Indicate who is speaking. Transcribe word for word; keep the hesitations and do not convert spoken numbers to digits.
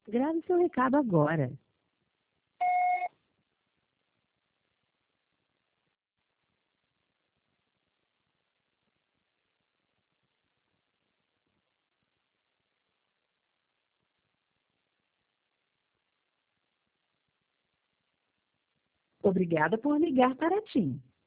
Speaker 1: Grave seu recado agora. Obrigada por ligar para a TIM.